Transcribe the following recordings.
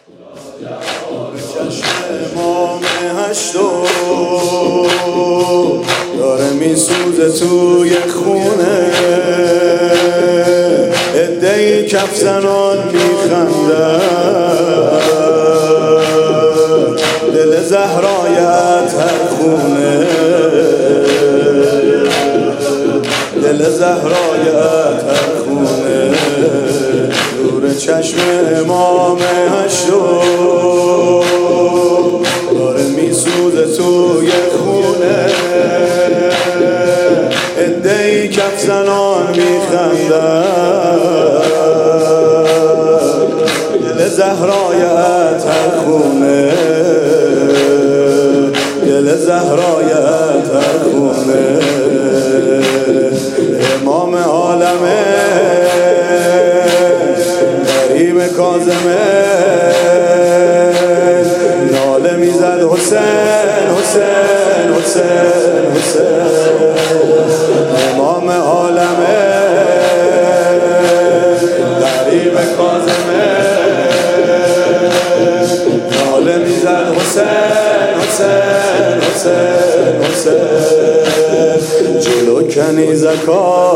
امام هشتو داره میسوزه توی خونه، عده‌ای کف زنان میخندن، دل زهرای اطهر خونه، دل زهرای اطهر خونه، نور چشم امام هشتو داره میسوزه توی خونه، عده‌ای کف زنان میخندن، دل زهرای اطهر خونه، دل زهرای اطهر خونه، امام عالمه کریم کاظمه، ناله میزد حسین حسین حسین حسین، امام عالمه کریم کاظمه، ناله میزد حسین حسین حسین حسین، جلو کنیزکا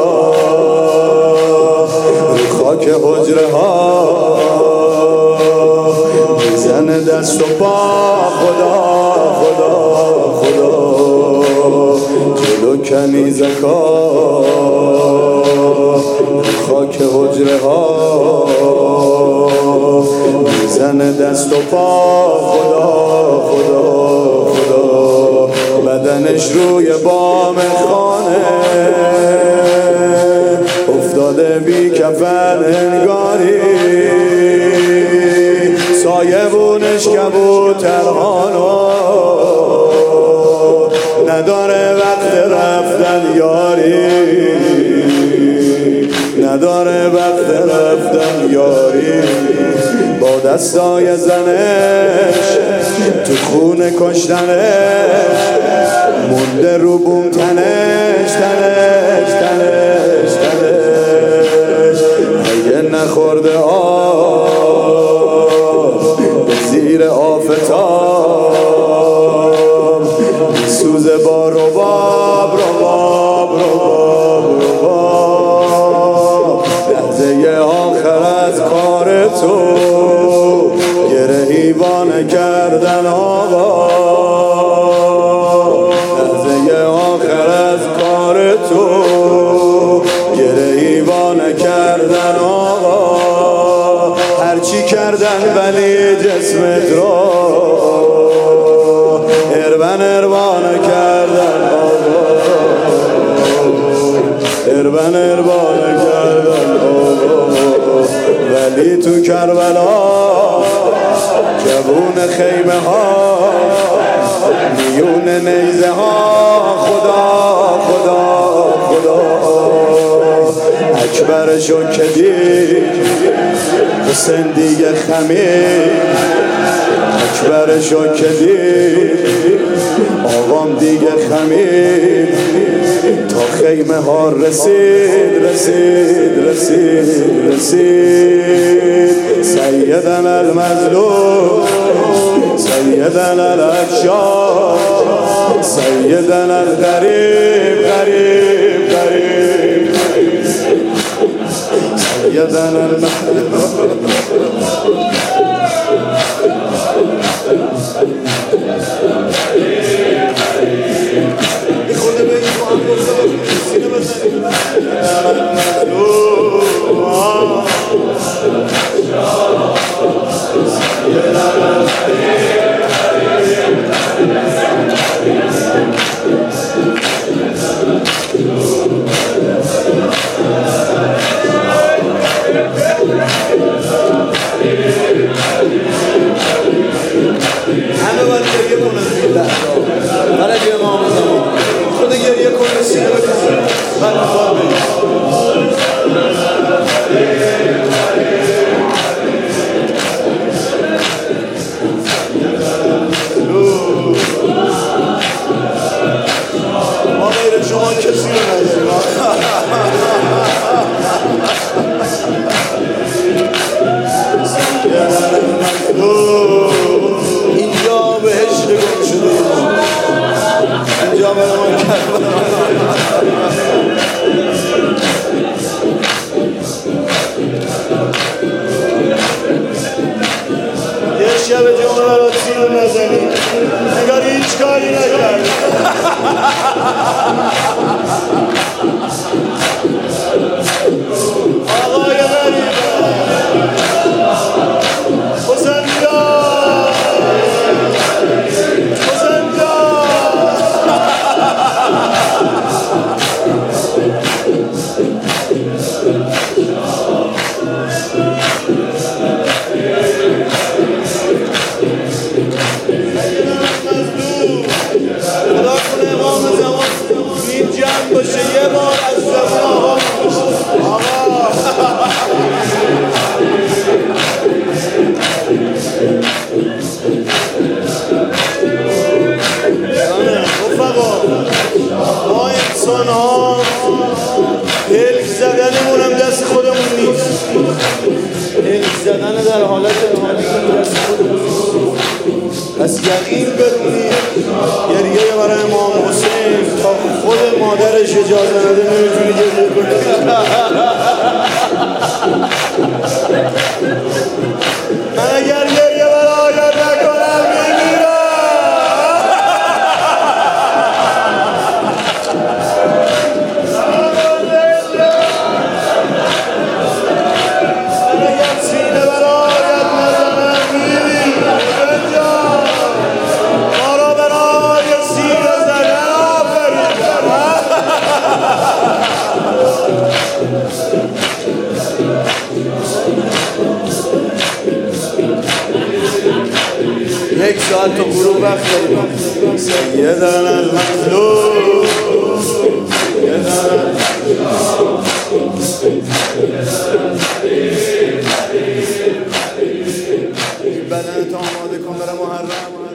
رو خاک حجره ها میزنه دست و پا، خدا خدا خدا، جلو کنیزکا رو خاک حجره ها میزنه دست و پا، خدا خدا خدا، بدنش روی بام خانه افتاده بی کفن انگاری، سایبونش کبوترهانو نداره وقت رفتن یاری، نداره وقت رفتن یاری، با دستای زنش تو خونه کشتنش، مونده رو بوم تنش تنش تنش تنش، اگه نخورده به زیر آفتاب میسوزه با رباب رباب رباب رباب، لحظه آخر از کار تو گره ایوانه کردن آقا، لحظه آخر از کار تو گره ایوانه کردن آقا، هرچی کردن ولی جسمت رو اربن اربانه کردن آقا، اربن اربانه کردن آقا، ولی تو کربلا جوون خیمه ها میون نیزه ها، خدا خدا خدا، اکبرشو که دید حسین دیگه خمید، اکبرشو که دید آقام دیگه خمید، تا خیمه ها رسید رسید رسید رسید، سیدنا المظلوم سیدنا العطشان، سیدنا الغریب غریب غریب، سیدنا المحبوب. همه باید اینجا بهشت گم شده، اینجا برای من کربلا. یه شب جمعه برات سیرون نزنی نگار هیچ کاری نکرد. آقای غریب حسن‌جان، حسن‌جان خدا کنه امام زمان این جمع باشه یه بار از زمان آقا باشه. آقا رفقا ما انسان ها هلک زدنمون هم دست خودمون نیست، هلک زدن در حالت امانی دست خودمون نیست. پس یقین بدونید گریه برای امام حسین تا خود مادرش اجازه نده نمیتونی گریه کنی. من اگر گریه برایت نکنم میمیرم. من اگر سینه برایت نزنم میمیرم. ما را برای سینه زدن آفریدن. یک ساعت تو غروب وقت داریم. سیدنا المظلوم، این بدن تو آماده کن برای محرم.